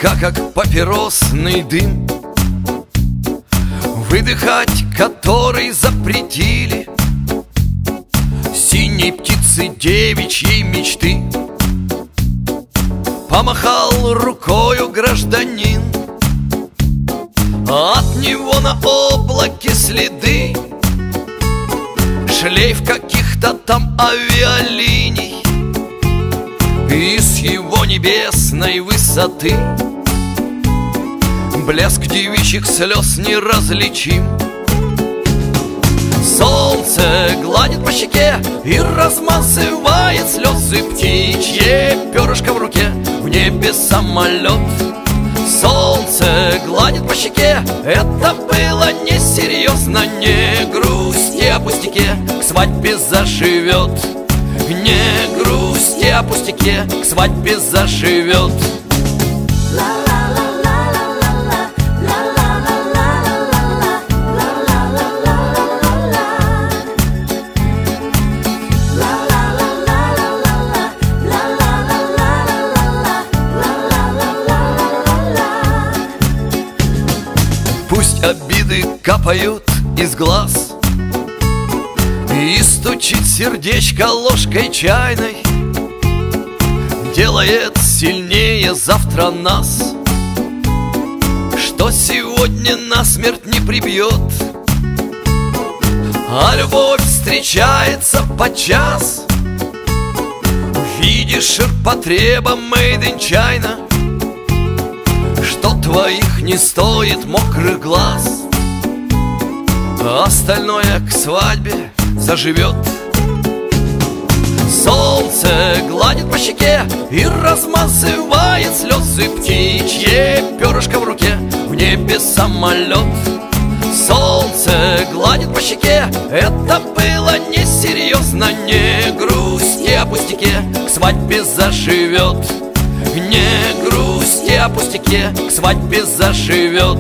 Тоска, как папиросный дым, выдыхать который запретили синей птицы девичьей мечты. Помахал рукою гражданин, от него на облаке следы, шлейф каких-то там авиалиний, и с его небесной высоты блеск девичьих слез неразличим. Солнце гладит по щеке и размазывает слезы. Птичье перышко в руке, в небе самолет. Солнце гладит по щеке, это было несерьезно. Не грусти о пустяке, к свадьбе заживет. Не грусти о пустяке, к свадьбе заживет. Пусть обиды капают из глаз и стучит сердечко ложкой чайной, делает сильнее завтра нас, что сегодня насмерть не прибьет. А любовь встречается подчас в виде ширпотреба made in China, что твоих не стоит мокрых глаз, а остальное к свадьбе заживет. Солнце гладит по щеке и размазывает слезы. Птичье перышко в руке, в небе самолет. Солнце гладит по щеке, это было несерьезно. Не грусти о пустяке, к свадьбе заживет. Не грусти о пустяке, к свадьбе заживет.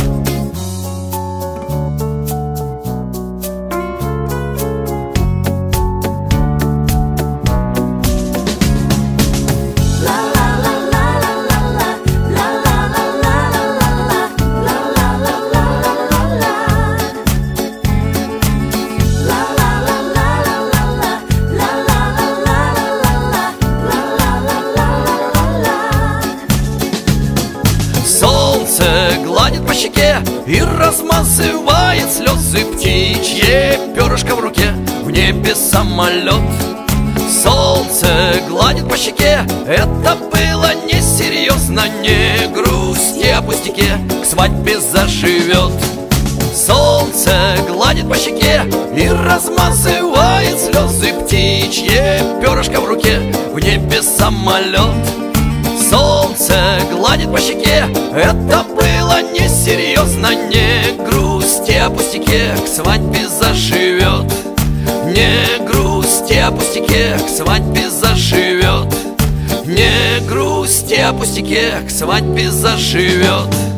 Солнце гладит по щеке и размазывает слезы. Птичье перышко в руке, в небе самолет. Солнце гладит по щеке, это было несерьезно. Не грусти о пустяке, к свадьбе заживет. Солнце гладит по щеке и размазывает слезы. Птичье перышко в руке, в небе самолет. Солнце гладит по щеке, это было несерьезно. Не грусти о пустяке, к свадьбе заживет. Не грусти о пустяке, к свадьбе заживет. Не грусти о пустяке, к свадьбе заживет.